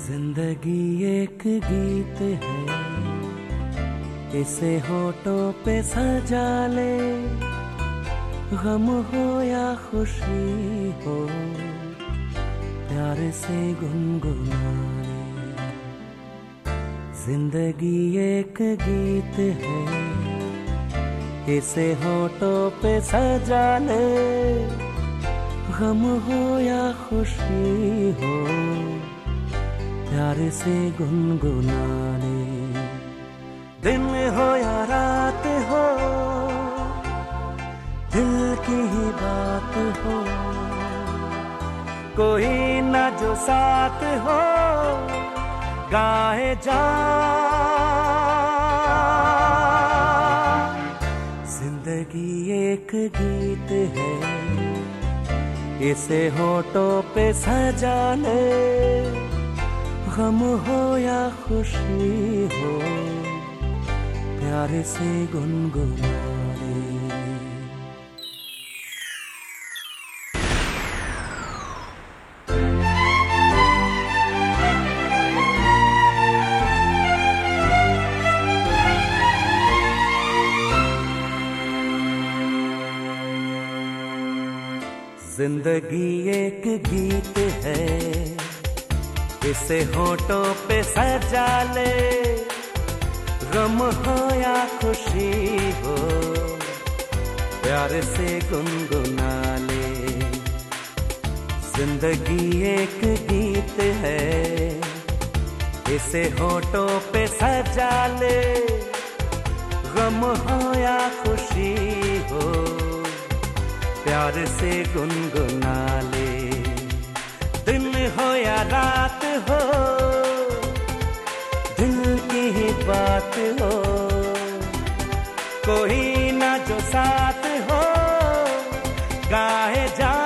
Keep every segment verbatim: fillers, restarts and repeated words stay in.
जिंदगी एक गीत है, इसे होठों पे सजा ले। गम हो या खुशी हो, प्यार से गुनगुना ले। जिंदगी एक गीत है, इसे होठों पे सजा ले। गम हो या खुशी हो, प्यार से गुनगुना ले। दिन हो या रात हो, दिल की ही बात हो। कोई ना जो साथ हो, गाए जा। जिंदगी एक गीत है, इसे होठों पे सजा ले। गम हो या खुशी हो, प्यार से गुनगुना ले। जिंदगी एक गीत है, इसे होठों पे सजा ले। गम हो या खुशी हो, प्यार से गुनगुना ले। जिंदगी एक गीत है, इसे होठों पे सजा ले। गम हो या खुशी हो, प्यार से गुनगुना ले। दिन हो या रात हो, दिल की ही बात हो। कोई ना जो साथ हो, गाए जा।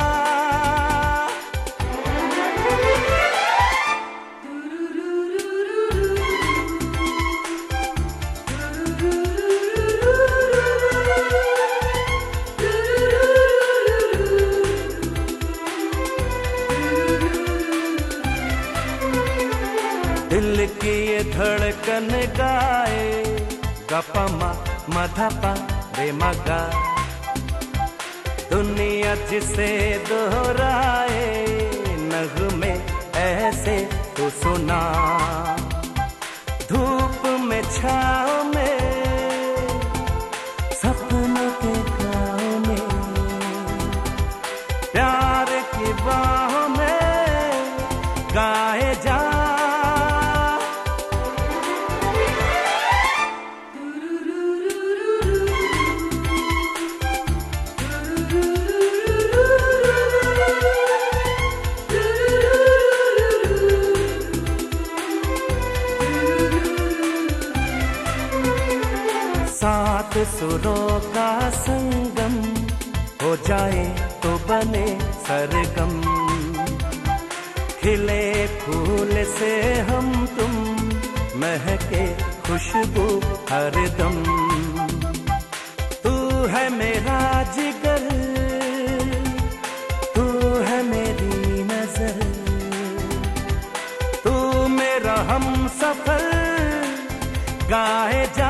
दिल की ये धड़कन गाए, गपा मा मधपा रे मगा। दुनिया जिसे दोहराए, नगमे ऐसे तो सुना। धूप में छाँव में, सपनों के गाँव में, प्यार की बाहों में गाए जा। सात सुरों का संगम हो जाए तो बने सरगम। खिले फूल से हम तुम, महके खुशबू हरदम। तू है मेरा जिगर, तू है मेरी नजर। तू मेरा हमसफर, गाए जा।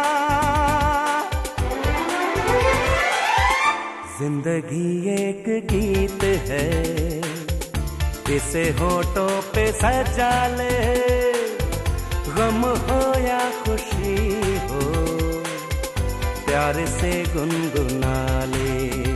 जिंदगी एक गीत है, इसे होठों पे सजा ले। गम हो या खुशी हो, प्यार से गुनगुना ले।